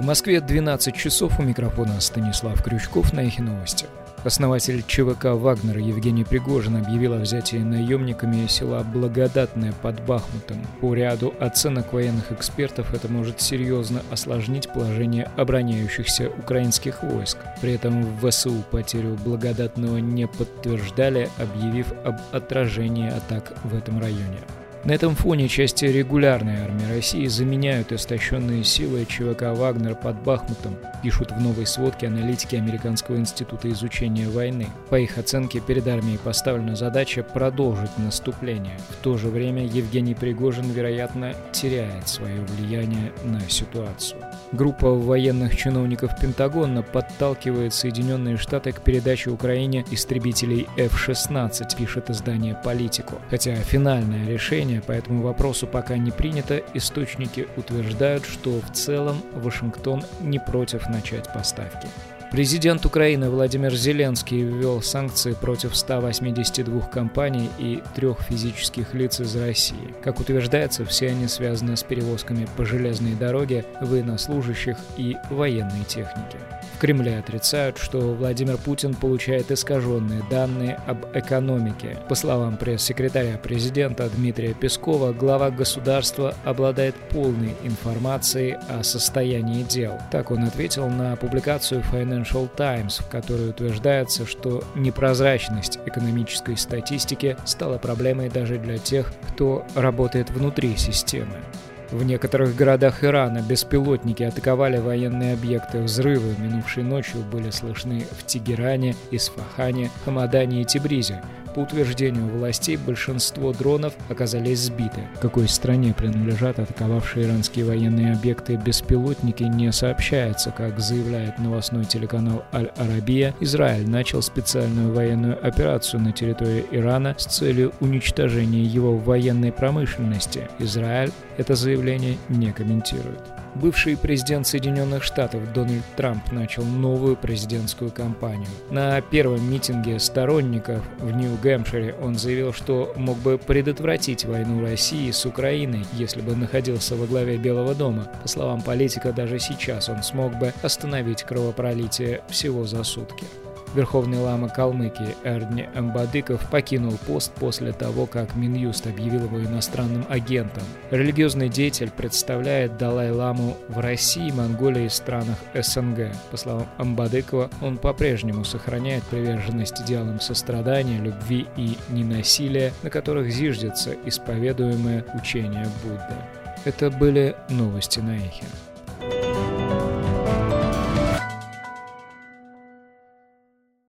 В Москве 12 часов, у микрофона Станислав Крючков, на Эхе Новости. Основатель ЧВК «Вагнер» Евгений Пригожин объявил о взятии наемниками села Благодатное под Бахмутом. По ряду оценок военных экспертов это может серьезно осложнить положение обороняющихся украинских войск. При этом в ВСУ потерю Благодатного не подтверждали, объявив об отражении атак в этом районе. На этом фоне части регулярной армии России заменяют истощенные силы ЧВК «Вагнер» под Бахмутом, пишут в новой сводке аналитики Американского института изучения войны. По их оценке, перед армией поставлена задача продолжить наступление. В то же время Евгений Пригожин, вероятно, теряет свое влияние на ситуацию. Группа военных чиновников Пентагона подталкивает Соединенные Штаты к передаче Украине истребителей F-16, пишет издание «Политику». Хотя финальное решение по этому вопросу пока не принято, источники утверждают, что в целом Вашингтон не против начать поставки. Президент Украины Владимир Зеленский ввел санкции против 182 компаний и 3 физических лиц из России. Как утверждается, все они связаны с перевозками по железной дороге военнослужащих и военной техники. В Кремле отрицают, что Владимир Путин получает искаженные данные об экономике. По словам пресс-секретаря президента Дмитрия Пескова, глава государства обладает полной информацией о состоянии дел. Так он ответил на публикацию Financial Times, в которой утверждается, что непрозрачность экономической статистики стала проблемой даже для тех, кто работает внутри системы. В некоторых городах Ирана беспилотники атаковали военные объекты. Взрывы минувшей ночью были слышны в Тегеране, Исфахане, Хамадане и Тебризе. По утверждению властей, большинство дронов оказались сбиты. Какой стране принадлежат атаковавшие иранские военные объекты беспилотники, не сообщается. Как заявляет новостной телеканал Аль-Арабия, Израиль начал специальную военную операцию на территории Ирана с целью уничтожения его военной промышленности. Израиль это заявление не комментирует. Бывший президент Соединенных Штатов Дональд Трамп начал новую президентскую кампанию. На первом митинге сторонников в Нью-Гэмпшире он заявил, что мог бы предотвратить войну России с Украиной, если бы находился во главе Белого дома. По словам политика, даже сейчас он смог бы остановить кровопролитие всего за сутки. Верховный лама Калмыкии Эрдни Амбадыков покинул пост после того, как Минюст объявил его иностранным агентом. Религиозный деятель представляет Далай-ламу в России, Монголии и странах СНГ. По словам Амбадыкова, он по-прежнему сохраняет приверженность идеалам сострадания, любви и ненасилия, на которых зиждется исповедуемое учение Будды. Это были новости на Эхе.